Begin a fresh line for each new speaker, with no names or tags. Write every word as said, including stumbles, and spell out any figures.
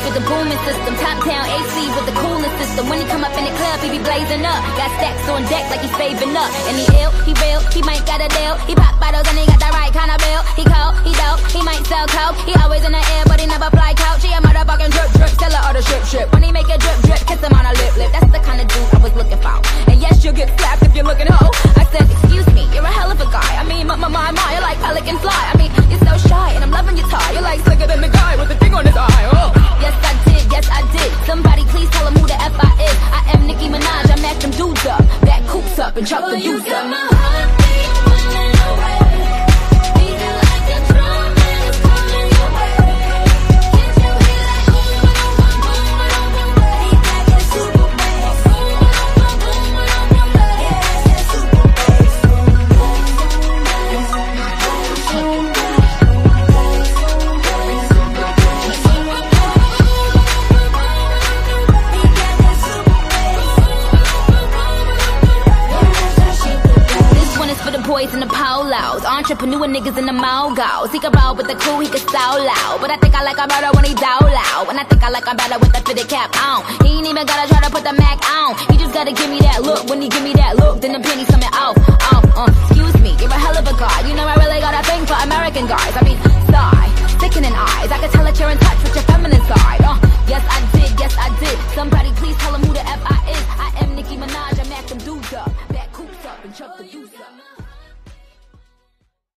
with the booming system. Top down A C with the cooling system. When he come up in the club, he be blazing up. Got stacks on deck like he's saving up. And he ill, he real, he might got a deal. He pop bottles and he got the right kind of bill. He cold, he dope, he might sell coke. He always in the air, but he never fly couch. He a motherfucking drip drip, tell her all the shit shit. When he make a drip drip, kiss him on a lip lip. That's the kind of dude I was looking for. And yes, you'll get slapped if you're looking hoe. I said, excuse me, you're a hell of a guy. I mean, my, my, my, my, you're like pelican fly. I mean, you're so shy, and I'm loving your tie. You're like slicker than the guy with the thing on his eye. Oh. Yes, I did, yes, I did. Somebody please tell him who the F I is. I am Nicki Minaj, I match them dudes up. Back coops up and chop well, the dudes up. My heartbeat running away. Beating like a drum and it's coming your way. Can't you hear that boom, boom, boom, boom, boom, boom, boom? He got that super bass. Boom, boom, boom, boom, boom, boom, boom. He has that super bass. Boys in the polos, entrepreneur niggas in the mogos. He can roll with the crew, he can so loud. But I think I like him better when he dow loud. And I think I like him better with the fitted cap on. He ain't even gotta try to put the Mac on. He just gotta give me that look. When he give me that look, then the penny's coming off. Off, uh, excuse me, you're a hell of a guy. You know I really got a thing for American guys. I mean, sigh, sickening eyes. I can tell that you're in touch with your feminine side. Uh, yes I did, yes I did. Somebody please tell him who the F I is. I am Nicki Minaj.